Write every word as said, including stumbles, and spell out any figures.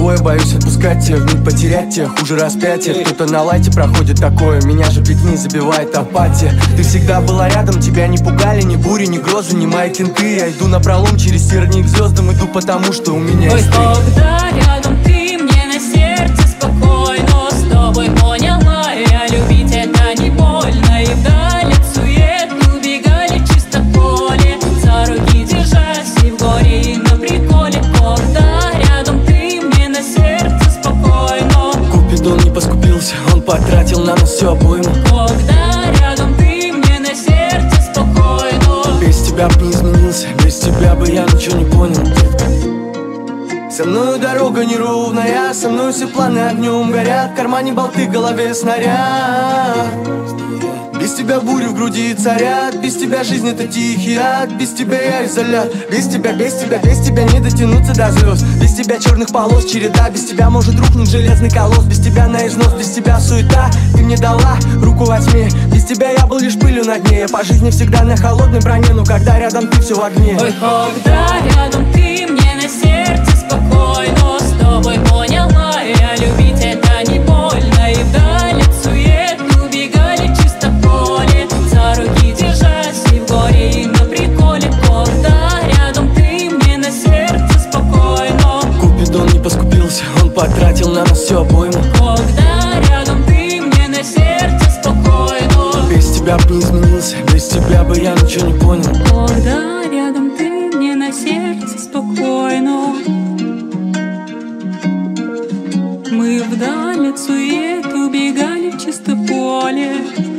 двое, боюсь отпускать тебя, вмиг потерять тебя, хуже распятия. Кто-то на лайте проходит такое, меня же пикни забивает апатия. Ты всегда была рядом, тебя не пугали ни бури, ни грозы, ни мои кенты. Я иду напролом через тернии к звездам, иду потому, что у меня есть ты. Ой, когда рядом ты, мне на сердце спокойно. С тобой поняла я, любить это не больно. И вдаль от сует убегали чисто поле, за руки держась и в горе, и на приколе. Когда рядом ты, мне на сердце спокойно. Купидон не поскупился, он потратил на нас всю обойму. Когда рядом ты, мне на сердце спокойно. Без тебя бы не изменился, без тебя бы я ничего не понял, детка. Со мною дорога неровная, со мной все планы огнем горят. В кармане болты, в голове снаряд. Без тебя бури в груди царят. Без тебя жизнь это тихий ад. Без тебя я изолят. Без тебя, без тебя, без тебя не дотянуться до звезд. Без тебя черных полос череда. Без тебя может рухнуть железный колосс. Без тебя на износ, без тебя суета. Ты мне дала руку во тьме. Без тебя я был лишь пылью на дне. Я по жизни всегда на холодной броне, но когда рядом ты, все в огне. Ой, когда рядом ты, мне на сердце спокойно. С тобой поняла я, любить это не больно. И вдаль от сует убегали чисто поле, за руки держась и в горе, и на приколе. Когда рядом ты, мне на сердце спокойно. Купидон не поскупился, он потратил на нас всю обойму. Когда рядом ты, мне на сердце спокойно. Без тебя бы не изменился, без тебя бы я ничего не понял. Когда рядом ты, мне на сердце спокойно. Мы вдаль от сует убегали в чисто поле,